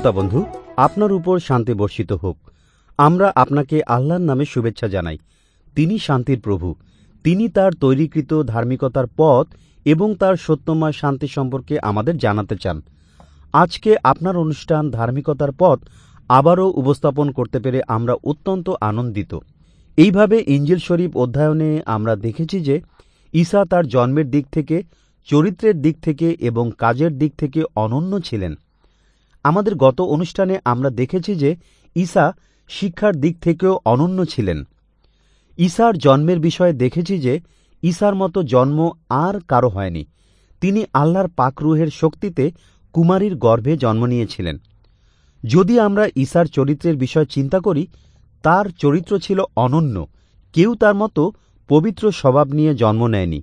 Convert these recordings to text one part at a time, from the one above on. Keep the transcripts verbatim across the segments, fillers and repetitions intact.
শ্রোতা বন্ধু, আপনার উপর শান্তি বর্ষিত হোক। আমরা আপনাকে আল্লাহর নামে শুভেচ্ছা জানাই। তিনি শান্তির প্রভু। তিনি তার তৈরিকৃত ধার্মিকতার পথ এবং তার সত্যময় শান্তি সম্পর্কে আমাদের জানাতে চান। আজকে আপনার অনুষ্ঠান ধার্মিকতার পথ আবারও উপস্থাপন করতে পেরে আমরা অত্যন্ত আনন্দিত। এইভাবে ইঞ্জিল শরীফ অধ্যয়নে আমরা দেখেছি যে ঈসা তার জন্মের দিক থেকে, চরিত্রের দিক থেকে এবং কাজের দিক থেকে অনন্য ছিলেন। আমাদের গত অনুষ্ঠানে আমরা দেখেছি যে ঈসা শিক্ষার দিক থেকেও অনন্য ছিলেন। ঈসার জন্মের বিষয়ে দেখেছি যে ঈসার মতো জন্ম আর কারো হয়নি। তিনি আল্লাহর পাকরুহের শক্তিতে কুমারীর গর্ভে জন্ম নিয়েছিলেন। যদি আমরা ঈসার চরিত্রের বিষয় চিন্তা করি, তার চরিত্র ছিল অনন্য। কেউ তার মতো পবিত্র স্বভাব নিয়ে জন্ম নেয়নি।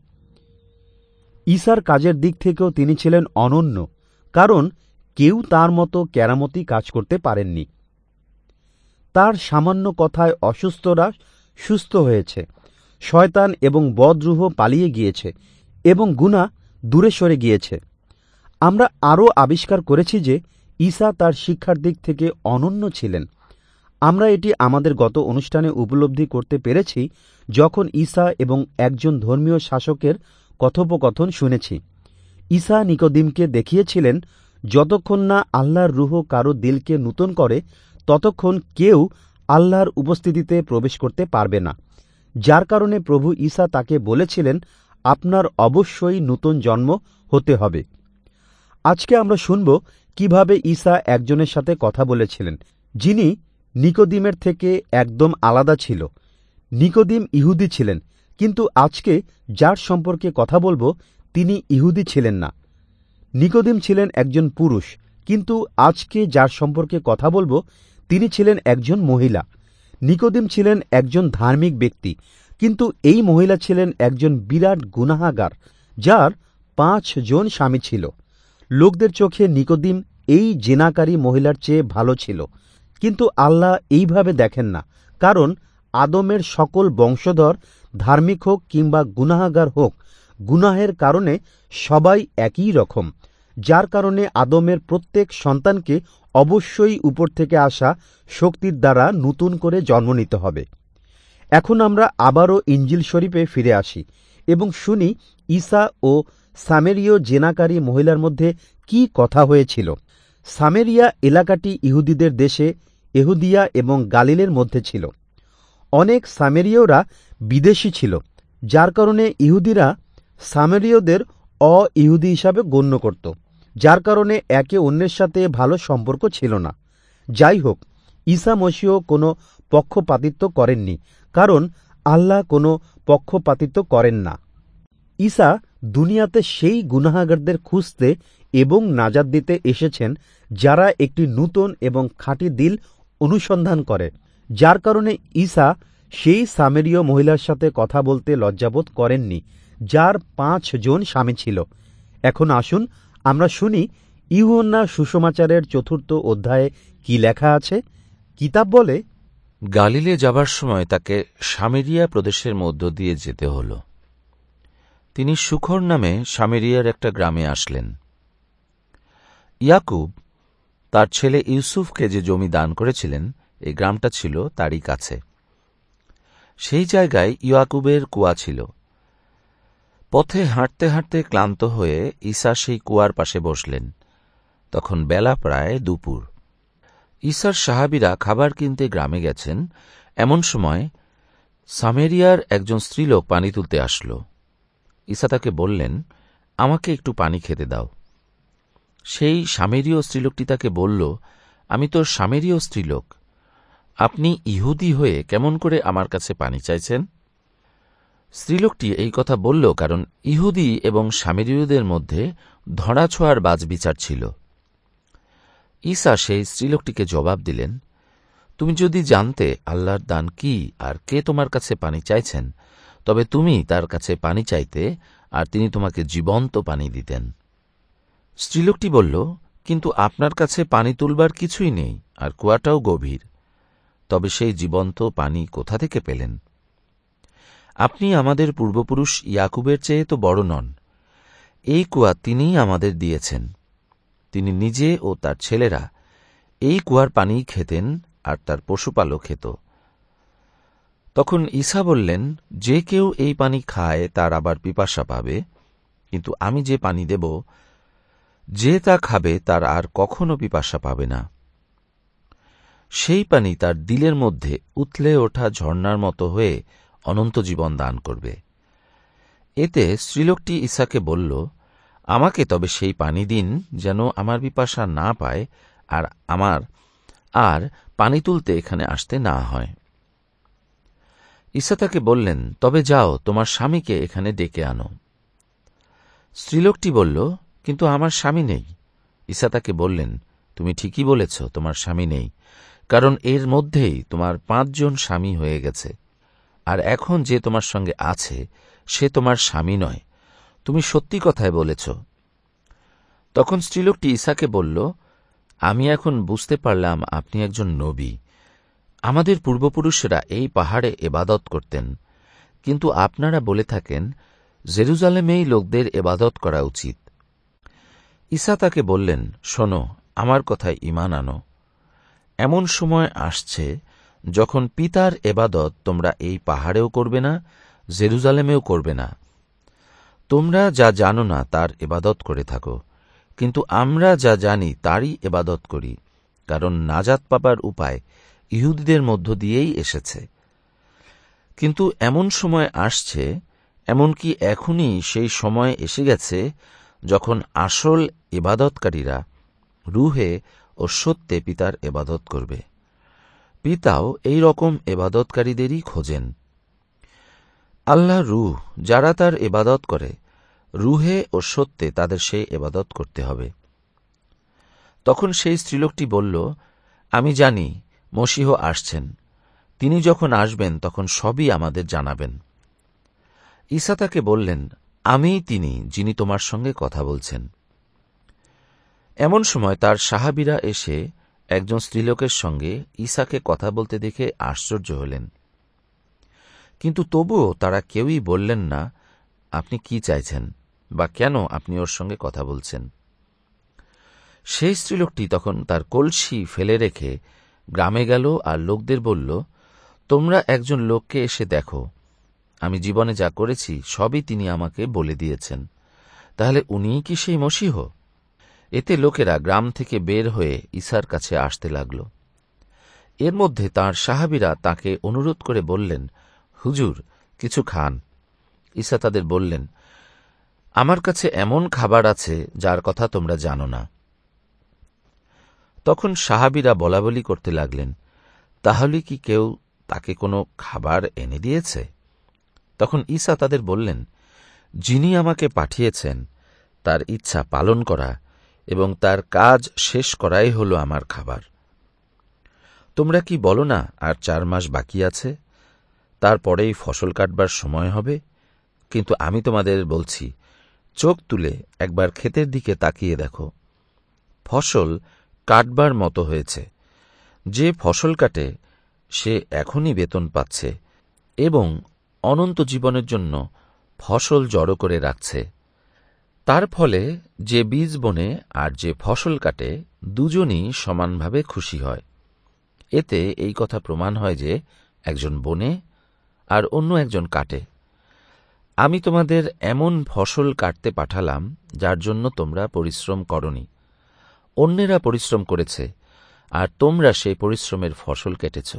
ঈসার কাজের দিক থেকেও তিনি ছিলেন অনন্য, কারণ কেউ তার মতো কেরামতি কাজ করতে পারেননি। তার সামান্য কথায় অসুস্থরা সুস্থ হয়েছে, শয়তান এবং বদরূহ পালিয়ে গিয়েছে এবং গুনাহ দূরে সরে গিয়েছে। আমরা আরও আবিষ্কার করেছি যে ঈসা তার শিক্ষার দিক থেকে অনন্য ছিলেন। আমরা এটি আমাদের গত অনুষ্ঠানে উপলব্ধি করতে পেরেছি যখন ঈসা এবং একজন ধর্মীয় শাসকের কথোপকথন শুনেছি। ঈসা নিকোদিমকে দেখিয়েছিলেন, যতক্ষণ না আল্লাহর রূহ কারো দিলকে নূতন করে ততক্ষণ কেউ আল্লাহর উপস্থিতিতে প্রবেশ করতে পারবে না। যার কারণে প্রভু ঈসা তাকে বলেছিলেন, আপনার অবশ্যই নূতন জন্ম হতে হবে। আজকে আমরা শুনব কিভাবে ঈসা একজনের সাথে কথা বলেছিলেন, যিনি নিকোদিমের থেকে একদম আলাদা ছিল। নিকোদিম ইহুদি ছিলেন, কিন্তু আজকে যার সম্পর্কে কথা বলবো তিনি ইহুদি ছিলেন না। নিকোদিম ছিলেন একজন পুরুষ, কিন্তু আজকে যার সম্পর্কে কথা বলবো তিনি ছিলেন একজন মহিলা। নিকোদিম ছিলেন একজন ধার্মিক ব্যক্তি, কিন্তু এই মহিলা ছিলেন একজন বিরাট গুনাহাগার, যার পাঁচ জন স্বামী ছিল। লোকদের চোখে নিকোদিম এই জেনাকারী মহিলার চেয়ে ভালো ছিল, কিন্তু আল্লাহ এইভাবে দেখেন না, কারণ আদমের সকল বংশধর ধার্মিক হোক কিংবা গুনাহাগার হোক, গুনাহের কারণে সবাই একই রকম। যার কারণে আদমের প্রত্যেক সন্তানকে অবশ্যই উপর থেকে আসা শক্তির দ্বারা নতুন করে জন্ম নিতে হবে। এখন আমরা আবারও ইঞ্জিল শরীফে ফিরে আসি এবং শুনি ঈসা ও সামেরীয় জেনাকারী মহিলার মধ্যে কি কথা হয়েছিল। সামেরিয়া এলাকাটি ইহুদিদের দেশে এহুদিয়া এবং গালিলের মধ্যে ছিল। অনেক সামেরীয়রা বিদেশী ছিল, যার কারণে ইহুদিরা সামেরীয়দের অ-ইহুদি হিসাবে গণ্য করত, যার কারণে একে অন্যের সাথে ভালো সম্পর্ক ছিল না। যাই হোক, ঈসা মসীহ কোনো পক্ষপাতিত্ব করেননি, কারণ আল্লাহ কোনো পক্ষপাতিত্ব করেন না। ঈসা দুনিয়াতে সেই গুনাহাগারদের খুঁজতে এবং নাজাত দিতে এসেছেন যারা একটি নূতন এবং খাঁটি দিল অনুসন্ধান করে। যার কারণে ঈসা সেই সামেরীয় মহিলার সাথে কথা বলতে লজ্জাবোধ করেননি, যার পাঁচ জন স্বামী ছিল। এখন আসুন আমরা শুনি ইউহান্না সুসমাচারের চতুর্থ অধ্যায়ে কি লেখা আছে। কিতাব বলে, গালিলে যাবার সময় তাকে সামেরিয়া প্রদেশের মধ্য দিয়ে যেতে হল। তিনি সুখর নামে সামেরিয়ার একটা গ্রামে আসলেন। ইয়াকুব তার ছেলে ইউসুফকে যে জমি দান করেছিলেন, এই গ্রামটা ছিল তারই কাছে। সেই জায়গায় ইয়াকুবের কুয়া ছিল। পথে হাঁটতে হাঁটতে ক্লান্ত হয়ে ঈসা সেই কুয়ার পাশে বসলেন। তখন বেলা প্রায় দুপুর। ঈসার সাহাবীরা খাবার কিনতে গ্রামে গেছেন। এমন সময় সামেরিয়ার একজন স্ত্রীলোক পানি তুলতে আসল। ঈসা তাকে বললেন, আমাকে একটু পানি খেতে দাও। সেই সামেরীয় স্ত্রীলোকটি তাকে বলল, আমি তো সামেরীয় স্ত্রীলোক, আপনি ইহুদি হয়ে কেমন করে আমার কাছে পানি চাইছেন? স্ত্রীলোকটি এই কথা বলল কারণ ইহুদি এবং সামেরীয়দের মধ্যে ধরাছোঁয়ার বাজবিচার ছিল। ঈসা সেই স্ত্রীলোকটিকে জবাব দিলেন, তুমি যদি জানতে আল্লাহর দান কি আর কে তোমার কাছে পানি চাইছেন, তবে তুমি তার কাছে পানি চাইতে আর তিনি তোমাকে জীবন্ত পানি দিতেন। স্ত্রীলোকটি বলল, কিন্তু আপনার কাছে পানি তুলবার কিছুই নেই, আর কুয়াটাও গভীর, তবে সেই জীবন্ত পানি কোথা থেকে পেলেন? আপনি আমাদের পূর্বপুরুষ ইয়াকুবের চেয়ে তো বড় নন। এই কুয়া তিনিই আমাদের দিয়েছেন। তিনি নিজে ও তার ছেলেরা এই কুয়ার পানি খেতেন আর তার পশুপালও খেত। তখন ঈসা বললেন, যে কেউ এই পানি খায় তার আবার পিপাসা পাবে, কিন্তু আমি যে পানি দেব, যে তা খাবে তার আর কখনো পিপাসা পাবে না। সেই পানি তার দিলের মধ্যে উথলে ওঠা ঝর্ণার মতো হয়ে অনন্ত জীবন দান করবে। এতে স্ত্রীলোকটি ঈসাকে বলল, আমাকে তবে সেই পানি দিন, যেন আমার পিপাসা না পায় আর আমার আর পানি তুলতে এখানে আসতে না হয়। ঈসা তাকে বললেন, তবে যাও, তোমার স্বামীকে এখানে ডেকে আনো। স্ত্রীলোকটি বলল, কিন্তু আমার স্বামী নেই। ঈসা তাকে বললেন, তুমি ঠিকই বলেছ, তোমার স্বামী নেই, কারণ এর মধ্যেই তোমার পাঁচজন স্বামী হয়ে গেছে, আর এখন যে তোমার সঙ্গে আছে সে তোমার স্বামী নয়। তুমি সত্যি কথাই বলেছ। তখন স্ত্রীলোকটি ঈসাকে বলল, আমি এখন বুঝতে পারলাম আপনি একজন নবী। আমাদের পূর্বপুরুষেরা এই পাহাড়ে এবাদত করতেন, কিন্তু আপনারা বলে থাকেন জেরুজালেমেই লোকদের এবাদত করা উচিত। ঈসা তাকে বললেন, শোনো, আমার কথায় ঈমান আনো। এমন সময় আসছে যখন পিতার এবাদত তোমরা এই পাহাড়েও করবে না, জেরুজালেমেও করবে না। তোমরা যা জানো না তার এবাদত করে থাকো, কিন্তু আমরা যা জানি তারই এবাদত করি, কারণ নাজাত পাবার উপায় ইহুদিদের মধ্য দিয়েই এসেছে। কিন্তু এমন সময় আসছে, এমনকি এখনই সেই সময় এসে গেছে, যখন আসল ইবাদতকারীরা রুহে ও সত্যে পিতার এবাদত করবে। পিতাও এই রকম এবাদতকারীদেরই খোঁজেন। আল্লাহ রূহ, যারা তার এবাদত করে রুহে ও সত্যে তাদের সেই এবাদত করতে হবে। তখন সেই স্ত্রীলোকটি বলল, আমি জানি মসীহ আসছেন, তিনি যখন আসবেন তখন সবই আমাদের জানাবেন। ঈসা তাকে বললেন, আমিই তিনি, যিনি তোমার সঙ্গে কথা বলছেন। এমন সময় তার সাহাবীরা এসে একজন স্ত্রীলোকের সঙ্গে ঈসাকে কথা বলতে দেখে আশ্চর্য হলেন, কিন্তু তবুও তারা কেউই বললেন না, আপনি কি চাইছেন বা কেন আপনি ওর সঙ্গে কথা বলছেন। সেই স্ত্রীলোকটি তখন তার কলসি ফেলে রেখে গ্রামে গেল আর লোকদের বলল, তোমরা একজন লোককে এসে দেখো, আমি জীবনে যা করেছি সবই তিনি আমাকে বলে দিয়েছেন। তাহলে উনিই কি সেই মসীহ? এতে লোকেরা গ্রাম থেকে বের হয়ে ঈসার কাছে আসতে লাগল। এর মধ্যে তাঁর সাহাবীরা তাকে অনুরোধ করে বললেন, হুজুর, কিছু খান। ঈসা তাদের বললেন, আমার কাছে এমন খাবার আছে যার কথা তোমরা জানো না। তখন সাহাবীরা বলাবলি করতে লাগলেন, তাহলে কি কেউ তাকে কোনো খাবার এনে দিয়েছে? তখন ঈসা তাদের বললেন, যিনি আমাকে পাঠিয়েছেন তার ইচ্ছা পালন করা এবং তার কাজ শেষ করাই হল আমার খাবার। তোমরা কি বলো না আর চার মাস বাকি আছে, তারপরেই ফসল কাটবার সময় হবে? কিন্তু আমি তোমাদের বলছি, চোখ তুলে একবার ক্ষেতের দিকে তাকিয়ে দেখো, ফসল কাটবার মতো হয়েছে। যে ফসল কাটে সে এখনই বেতন পাচ্ছে এবং অনন্ত জীবনের জন্য ফসল জড়ো করে রাখছে। তার ফলে যে বীজ বোনে আর যে ফসল কাটে দুজনই সমানভাবে খুশি হয়। এতে এই কথা প্রমাণ হয় যে একজন বোনে আর অন্য একজন কাটে। আমি তোমাদের এমন ফসল কাটতে পাঠালাম যার জন্য তোমরা পরিশ্রম করনি, অন্যেরা পরিশ্রম করেছে আর তোমরা সেই পরিশ্রমের ফসল কেটেছ।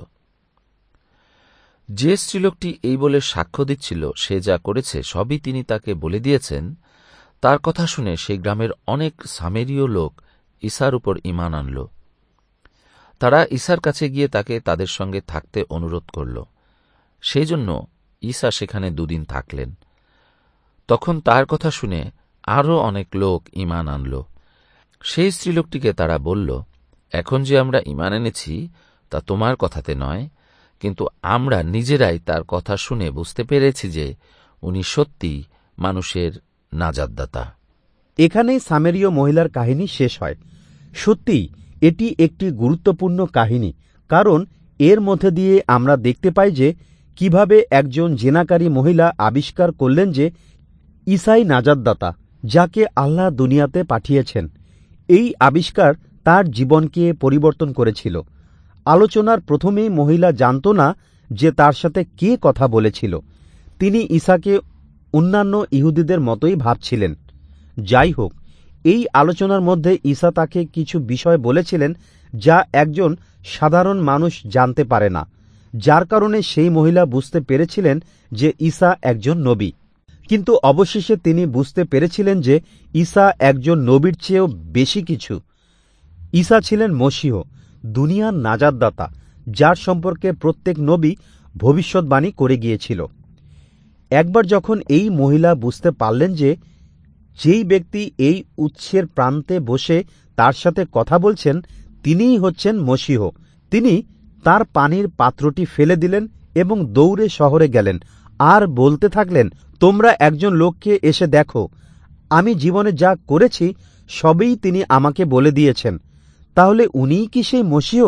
যে স্ত্রীলোকটি এই বলে সাক্ষ্য দিচ্ছিল সে যা করেছে সবই তিনি তাকে বলে দিয়েছেন, তার কথা শুনে সেই গ্রামের অনেক সামেরীয় লোক ঈসার উপর ঈমান আনল। তারা ঈসার কাছে গিয়ে তাকে তাদের সঙ্গে থাকতে অনুরোধ করল। সেই জন্য ঈসা সেখানে দুদিন থাকলেন। তখন তার কথা শুনে আরও অনেক লোক ঈমান আনল। সেই স্ত্রীলোকটিকে তারা বলল, এখন যে আমরা ঈমান এনেছি তা তোমার কথাতে নয়, কিন্তু আমরা নিজেরাই তার কথা শুনে বুঝতে পেরেছি যে উনি সত্যি মানুষের নাজাতদাতা। এখানেই সামেরীয় মহিলার কাহিনী শেষ হয়। সত্যি এটি একটি গুরুত্বপূর্ণ কাহিনী, কারণ এর মধ্যে দিয়ে আমরা দেখতে পাই যে কিভাবে একজন জেনাকারী মহিলা আবিষ্কার করলেন যে ঈসাই নাজাতদাতা, যাকে আল্লাহ দুনিয়াতে পাঠিয়েছেন। এই আবিষ্কার তার জীবনকে পরিবর্তন করেছিল। আলোচনার প্রথমেই মহিলা জানত না যে তার সাথে কে কথা বলেছিল। তিনি ঈসাকে অন্যান্য ইহুদিদের মতোই ভাবছিলেন। যাই হোক, এই আলোচনার মধ্যে ঈসা তাকে কিছু বিষয় বলেছিলেন যা একজন সাধারণ মানুষ জানতে পারে না, যার কারণে সেই মহিলা বুঝতে পেরেছিলেন যে ঈসা একজন নবী। কিন্তু অবশেষে তিনি বুঝতে পেরেছিলেন যে ঈসা একজন নবীর চেয়েও বেশি কিছু। ঈসা ছিলেন মসীহ, দুনিয়ার নাজাতদাতা, যার সম্পর্কে প্রত্যেক নবী ভবিষ্যৎবাণী করে গিয়েছিল। একবার যখন এই মহিলা বুঝতে পারলেন যে যেই ব্যক্তি এই উৎসের প্রান্তে বসে তার সাথে কথা বলছেন তিনিই হচ্ছেন মসীহ, তিনি তার পানির পাত্রটি ফেলে দিলেন এবং দৌড়ে শহরে গেলেন আর বলতে থাকলেন, তোমরা একজন লোককে এসে দেখো, আমি জীবনে যা করেছি সবই তিনি আমাকে বলে দিয়েছেন। তাহলে উনিই কি সেই মসীহ?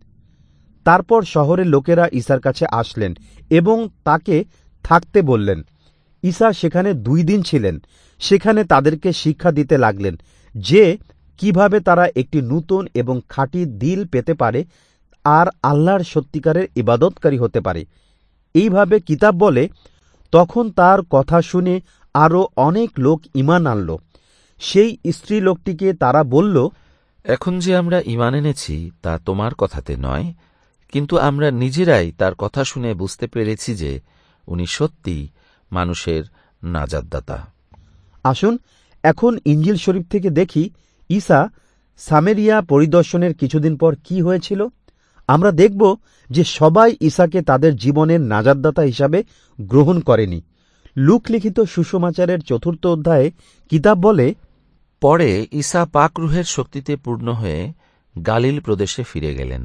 তারপর শহরের লোকেরা ঈসার কাছে আসলেন এবং তাকে থাকতে বললেন। ঈসা সেখানে দুই দিন ছিলেন। সেখানে তাদেরকে শিক্ষা দিতে লাগলেন যে কিভাবে তারা একটি নূতন এবং খাঁটি দিল পেতে পারে আর আল্লাহর সত্যিকারের ইবাদতকারী হতে পারে। এইভাবে কিতাব বলে, তখন তার কথা শুনে আরও অনেক লোক ঈমান আনল। সেই স্ত্রী লোকটিকে তারা বলল, এখন যে আমরা ঈমান এনেছি তা তোমার কথাতে নয়, কিন্তু আমরা নিজেরাই তার কথা শুনে বুঝতে পেরেছি যে উনি সত্যিই মানুষের নাজাতদাতা। আসুন এখন ইঞ্জিল শরীফ থেকে দেখি ঈসা সামেরিয়া পরিদর্শনের কিছুদিন পর কি হয়েছিল। আমরা দেখব যে সবাই ঈসাকে তাদের জীবনের নাজাতদাতা হিসাবে গ্রহণ করেনি। লূক লিখিত সুসমাচারের চতুর্থ অধ্যায়ে কিতাব বলে, পরে ঈসা পাক রুহের শক্তিতে পূর্ণ হয়ে গালিল প্রদেশে ফিরে গেলেন।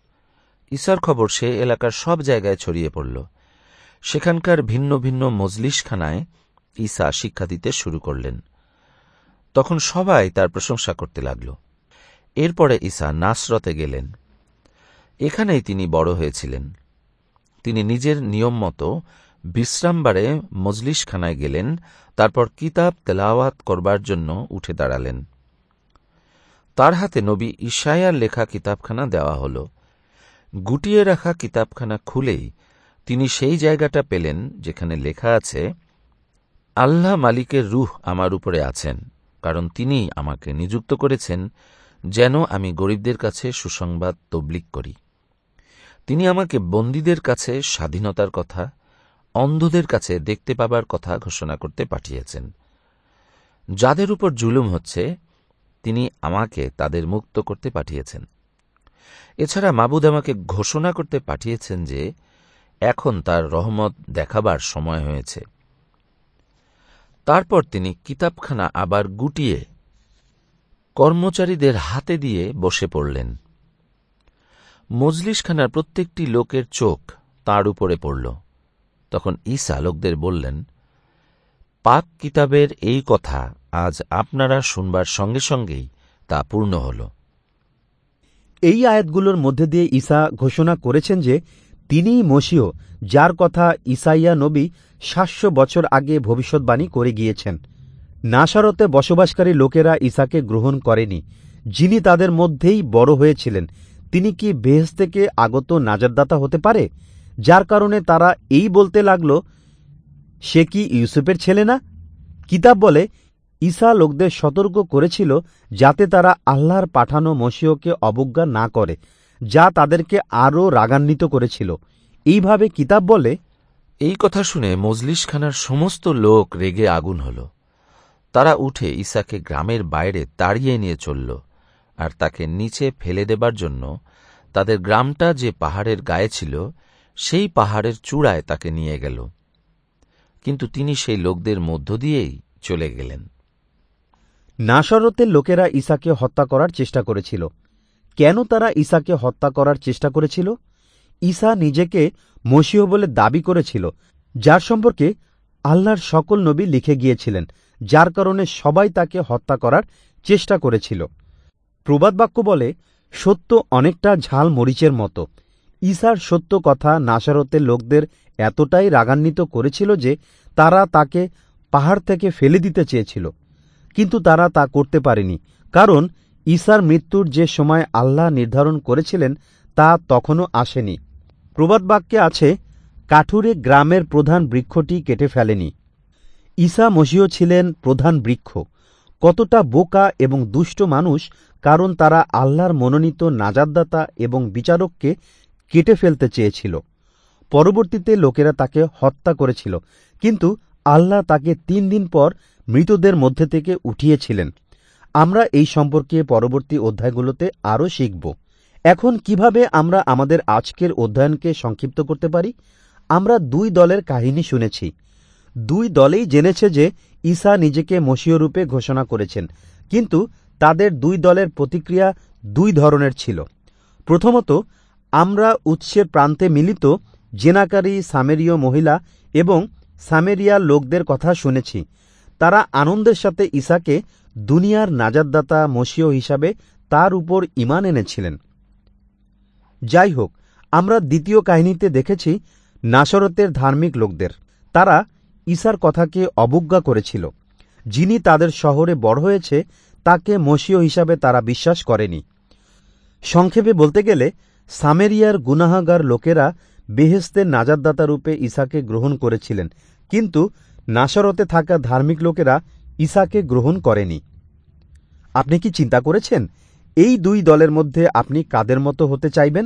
ঈসার খবর সে এলাকার সব জায়গায় ছড়িয়ে পড়ল। সেখানকার ভিন্ন ভিন্ন মজলিসখানায় ঈসা শিক্ষা দিতে শুরু করলেন। তখন সবাই তার প্রশংসা করতে লাগল। এরপরে ঈসা নাসরতে গেলেন। এখানেই তিনি বড় হয়েছিলেন। তিনি নিজের নিয়ম মতো বিশ্রামবারে মজলিসখানায় গেলেন। তারপর কিতাব তেলাওয়াত করবার জন্য উঠে দাঁড়ালেন। তার হাতে নবী ইশায়ার লেখা কিতাবখানা দেওয়া হল। গুটিয়ে রাখা কিতাবখানা খুলেই তিনি সেই জায়গাটা পেলেন যেখানে লেখা আছে, আল্লাহ মালিকের রূহ আমার উপরে আছেন, কারণ তিনি আমাকে নিযুক্ত করেছেন যেন আমি গরিবদের কাছে সুসংবাদ তবলিগ করি। তিনি আমাকে বন্দীদের কাছে স্বাধীনতার কথা, অন্ধদের কাছে দেখতে পাবার কথা ঘোষণা করতে পাঠিয়েছেন। যাদের উপর জুলুম হচ্ছে তিনি আমাকে তাদের মুক্ত করতে পাঠিয়েছেন। এছাড়া মাবুদ আমাকে ঘোষণা করতে পাঠিয়েছেন যে এখন তার রহমত দেখাবার সময় হয়েছে। তারপর তিনি কিতাবখানা আবার গুটিয়ে কর্মচারীদের হাতে দিয়ে বসে পড়লেন। মজলিসখানার প্রত্যেকটি লোকের চোখ তাঁর উপরে পড়ল। তখন ঈসা লোকদের বললেন, পাক কিতাবের এই কথা আজ আপনারা শুনবার সঙ্গে সঙ্গেই তা পূর্ণ হল। এই আয়াতগুলোর মধ্যে দিয়ে ঈসা ঘোষণা করেছেন যে তিনিই মসীহ, যার কথা ঈসাইয়া নবী সাতশো বছর আগে ভবিষ্যৎবাণী করে গিয়েছেন। নাসারতে বসবাসকারী লোকেরা ঈসাকে গ্রহণ করেনি, যিনি তাদের মধ্যেই বড় হয়েছিলেন। তিনি কি বেহেশত থেকে আগত নাজাতদাতা হতে পারে? যার কারণে তারা এই বলতে লাগল, সে কি ইউসুফের ছেলে না? কিতাব বলে, ঈসা লোকদের সতর্ক করেছিল যাতে তারা আল্লাহর পাঠানো মসীহকে অবজ্ঞা না করে, যা তাদেরকে আরও রাগান্বিত করেছিল। এইভাবে কিতাব বলে, এই কথা শুনে মজলিসখানার সমস্ত লোক রেগে আগুন হল। তারা উঠে ঈসাকে গ্রামের বাইরে তাড়িয়ে নিয়ে চলল আর তাকে নিচে ফেলে দেবার জন্য তাদের গ্রামটা যে পাহাড়ের গায়ে ছিল সেই পাহাড়ের চূড়ায় তাকে নিয়ে গেল। কিন্তু তিনি সেই লোকদের মধ্য দিয়েই চলে গেলেন। নাসরতের লোকেরা ঈসাকে হত্যা করার চেষ্টা করেছিল। কেন তারা ঈসাকে হত্যা করার চেষ্টা করেছিল? ঈসা নিজেকে মসীহ বলে দাবি করেছিল, যার সম্পর্কে আল্লাহর সকল নবী লিখে গিয়েছিলেন, যার কারণে সবাই তাকে হত্যা করার চেষ্টা করেছিল। প্রবাদ বাক্য বলে, সত্য অনেকটা ঝাল মরিচের মতো। ঈসার সত্য কথা নাসরতের লোকদের এতটাই রাগান্বিত করেছিল যে তারা তাকে পাহাড় থেকে ফেলে দিতে চেয়েছিল, কিন্তু তারা তা করতে পারেনি, কারণ ঈসার মৃত্যুর যে সময় আল্লাহ নির্ধারণ করেছিলেন তা তখনও আসেনি। প্রবাদ বাক্যে আছে, কাঠুরে গ্রামের প্রধান বৃক্ষটি কেটে ফেলেনি। ঈসা মসীহ ছিলেন প্রধান বৃক্ষ। কতটা বোকা এবং দুষ্ট মানুষ, কারণ তারা আল্লাহর মনোনীত নাজাতদাতা এবং বিচারককে কেটে ফেলতে চেয়েছিল। পরবর্তীতে লোকেরা তাকে হত্যা করেছিল, কিন্তু আল্লাহ তাকে তিন দিন পর মৃতদের মধ্যে থেকে উঠিয়েছিলেন। আমরা এই সম্পর্কে পরবর্তী অধ্যায়গুলোতে আরও শিখব। এখন কিভাবে আমরা আমাদের আজকের অধ্যয়নকে সংক্ষিপ্ত করতে পারি? আমরা দুই দলের কাহিনী শুনেছি। দুই দলেই জেনেছে যে ঈসা নিজেকে মসীহ রূপে ঘোষণা করেছেন, কিন্তু তাদের দুই দলের প্রতিক্রিয়া দুই ধরনের ছিল। প্রথমত, আমরা উৎসের প্রান্তে মিলিত জেনাকারী সামেরীয় মহিলা এবং সামেরিয়ার লোকদের কথা শুনেছি। তারা আনন্দের সাথে ঈসাকে দুনিয়ার নাজাতদাতা মসীহ হিসাবে তার উপর ঈমান এনেছিলেন। যাই হোক, আমরা দ্বিতীয় কাহিনীতে দেখেছি নাসরতের ধার্মিক লোকদের। তারা ঈসার কথাকে অবজ্ঞা করেছিল। যিনি তাদের শহরে বড় হয়েছে তাকে মসীহ হিসাবে তারা বিশ্বাস করেনি। সংক্ষেপে বলতে গেলে, সামেরিয়ার গুনাহগার লোকেরা বেহেশতের নাজাতদাতা রূপে ঈসাকে গ্রহণ করেছিলেন, কিন্তু নাসরতে থাকা ধার্মিক লোকেরা ঈসাকে গ্রহণ করেনি। আপনি কি চিন্তা করেছেন এই দুই দলের মধ্যে আপনি কাদের মতো হতে চাইবেন?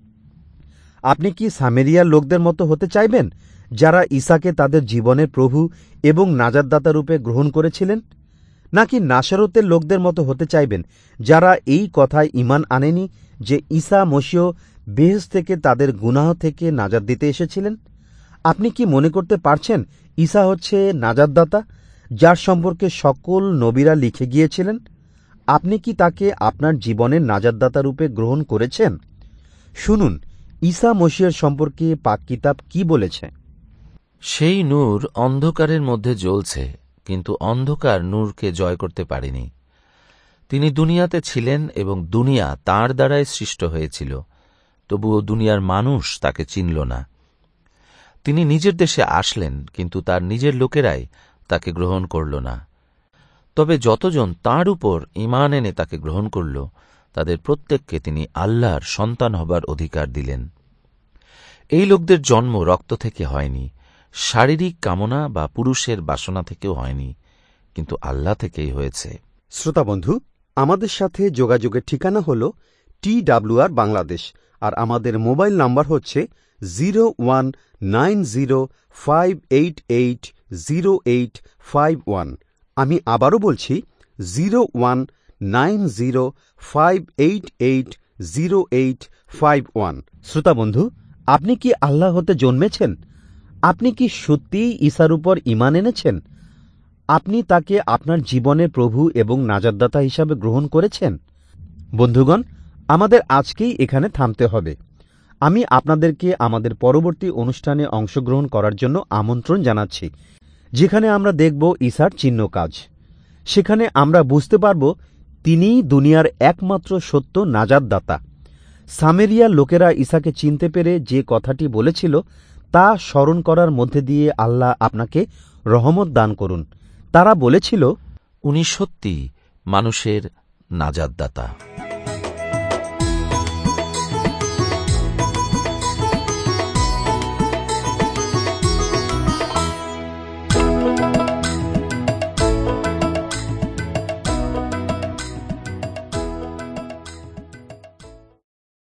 আপনি কি সামেরিয়ার লোকদের মতো হতে চাইবেন, যারা ঈসাকে তাদের জীবনের প্রভু এবং নাজাতদাতা রূপে গ্রহণ করেছিলেন, নাকি নাসরতের লোকদের মতো হতে চাইবেন, যারা এই কথায় ঈমান আনেনি যে ঈসা মসীহ বেহেশত থেকে তাদের গুনাহ থেকে নাজাত দিতে এসেছিলেন? আপনি কি মনে করতে পারছেন ঈসা হচ্ছে নাজাতদাতা, যার সম্পর্কে সকল নবীরা লিখে গিয়েছিলেন? আপনি কি তাকে আপনার জীবনের নাজাতদাতা রূপে গ্রহণ করেছেন? শুনুন ঈসা মসীহের সম্পর্কে পাক কিতাব কি বলেছে। সেই নূর অন্ধকারের মধ্যে জ্বলছে, কিন্তু অন্ধকার নূরকে জয় করতে পারেনি। তিনি দুনিয়াতে ছিলেন এবং দুনিয়া তাঁর দ্বারাই সৃষ্ট হয়েছিল, তবুও দুনিয়ার মানুষ তাকে চিনল না। তিনি নিজের দেশে আসলেন, কিন্তু তার নিজের লোকেরাই তাকে গ্রহণ করল না। তবে যতজন তাঁর উপর ঈমান এনে তাকে গ্রহণ করল, তাদের প্রত্যেককে তিনি আল্লাহর সন্তান হবার অধিকার দিলেন। এই লোকদের জন্ম রক্ত থেকে হয়নি, শারীরিক কামনা বা পুরুষের বাসনা থেকেও হয়নি, কিন্তু আল্লাহ থেকেই হয়েছে। শ্রোতা বন্ধু, আমাদের সাথে যোগাযোগের ঠিকানা হল টি ডাব্লিউ আর বাংলাদেশ, আর আমাদের মোবাইল নাম্বার হচ্ছে zero one nine zero five eight eight zero eight five one. আমি আবারও বলছি, zero one nine zero five eight eight zero eight five one. শ্রোতা বন্ধু, আপনি কি আল্লাহ হতে জন্মেছেন? আপনি কি সত্যিই ঈসার উপর ঈমান এনেছেন? আপনি তাকে আপনার জীবনের প্রভু এবং নাজাতদাতা হিসাবে গ্রহণ করেছেন? বন্ধুগণ, আমাদের আজকেই এখানে থামতে হবে। আমি আপনাদেরকে আমাদের পরবর্তী অনুষ্ঠানে অংশগ্রহণ করার জন্য আমন্ত্রণ জানাচ্ছি, যেখানে আমরা দেখব ঈসার চিহ্ন কাজ। সেখানে আমরা বুঝতে পারব তিনিই দুনিয়ার একমাত্র সত্য নাজাতদাতা। সামেরিয়ার লোকেরা ঈসাকে চিনতে পেরে যে কথাটি বলেছিল তা স্মরণ করার মধ্যে দিয়ে আল্লাহ আপনাকে রহমত দান করুন। তারা বলেছিল, উনি সত্যি মানুষের নাজাতদাতা।